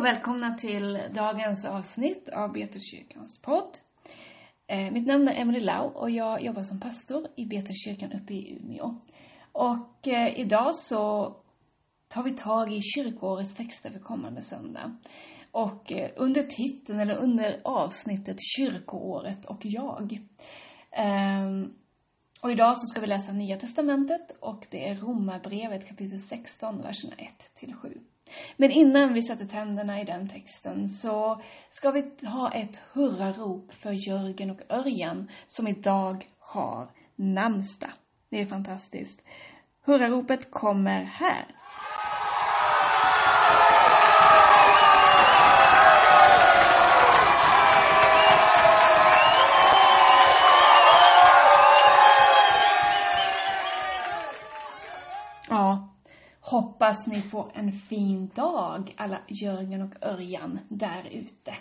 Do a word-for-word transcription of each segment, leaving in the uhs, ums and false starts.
och välkomna till dagens avsnitt av Betelkyrkans podd. Eh, mitt namn är Emily Lau och jag jobbar som pastor i Betelkyrkan uppe i Umeå. Och eh, idag så tar vi tag i kyrkoårets texter för kommande söndag. Och eh, under titeln eller under avsnittet Kyrkoåret och jag. Eh, och idag så ska vi läsa Nya testamentet och det är Romarbrevet kapitel sexton, verserna ett till sju. Men innan vi sätter tänderna i den texten så ska vi ha ett hurrarop för Jörgen och Örjan som idag har namnsdag. Det är fantastiskt. Hurraropet kommer här. Ja. Hoppas ni får en fin dag, alla Jörgen och Örjan där ute.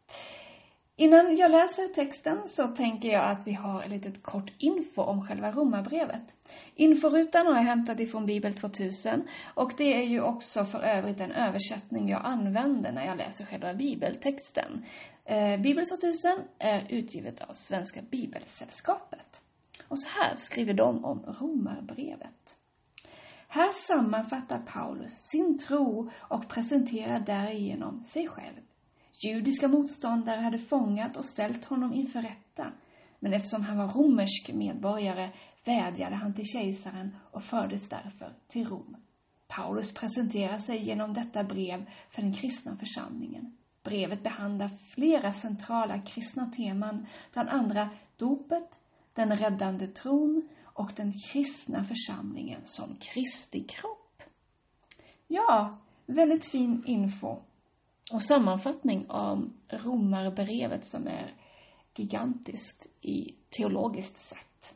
Innan jag läser texten så tänker jag att vi har ett litet kort info om själva Romarbrevet. Inforutan har jag hämtat ifrån Bibel tvåtusen och det är ju också för övrigt en översättning jag använder när jag läser själva bibeltexten. Eh, Bibel tvåtusen är utgivet av Svenska Bibelsällskapet. Och så här skriver de om Romarbrevet. Här sammanfattar Paulus sin tro och presenterar därigenom sig själv. Judiska motståndare hade fångat och ställt honom inför rätta. Men eftersom han var romersk medborgare vädjade han till kejsaren och fördes därför till Rom. Paulus presenterar sig genom detta brev för den kristna församlingen. Brevet behandlar flera centrala kristna teman, bland andra dopet, den räddande tron och den kristna församlingen som Kristi kropp. Ja, väldigt fin info och sammanfattning om Romarbrevet som är gigantiskt i teologiskt sätt.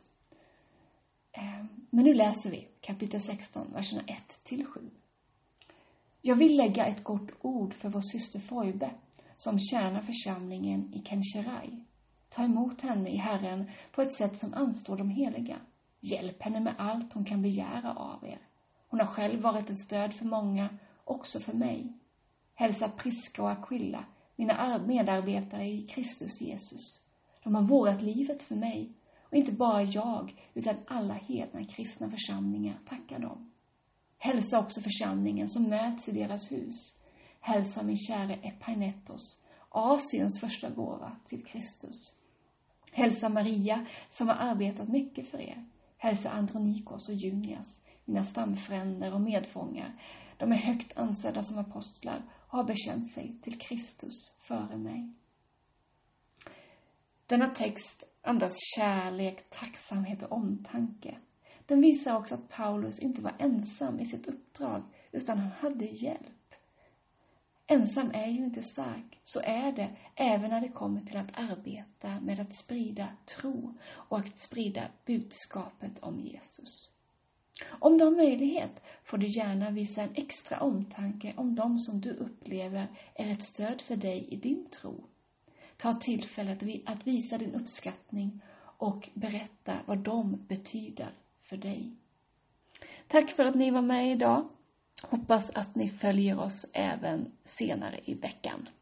Men nu läser vi kapitel sexton, verserna ett till sju. Jag vill lägga ett gott ord för vår syster Foibe som tjänar församlingen i Kencherai. Ta emot henne i Herren på ett sätt som anstår de heliga. Hjälp henne med allt hon kan begära av er. Hon har själv varit ett stöd för många, också för mig. Hälsa Priska och Aquilla, mina medarbetare i Kristus Jesus. De har vårat livet för mig, och inte bara jag, utan alla hedna kristna församlingar tackar dem. Hälsa också församlingen som möts i deras hus. Hälsa min käre Epainetos, Asiens första gåva till Kristus. Hälsa Maria som har arbetat mycket för er. Hälsa Andronikos och Junias, mina stamfränder och medfångar. De är högt ansedda som apostlar och har bekänt sig till Kristus före mig. Denna text andas kärlek, tacksamhet och omtanke. Den visar också att Paulus inte var ensam i sitt uppdrag, utan han hade hjälp. Ensam är ju inte stark, så är det även när det kommer till att arbeta med att sprida tro och att sprida budskapet om Jesus. Om du har möjlighet får du gärna visa en extra omtanke om de som du upplever är ett stöd för dig i din tro. Ta tillfället att visa din uppskattning och berätta vad de betyder för dig. Tack för att ni var med idag. Hoppas att ni följer oss även senare i veckan.